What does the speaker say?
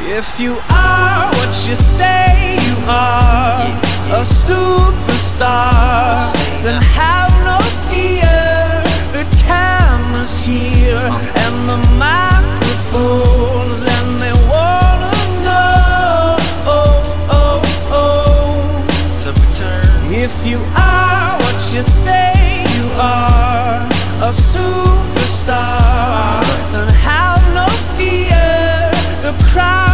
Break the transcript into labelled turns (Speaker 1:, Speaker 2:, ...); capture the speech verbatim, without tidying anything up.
Speaker 1: If you are what you say you are, a superstar, then have no fear. The camera's here and the microphones, and they wanna know, oh, oh, oh, the return. If you are what you say you are, a superstar, then have no fear. The crowd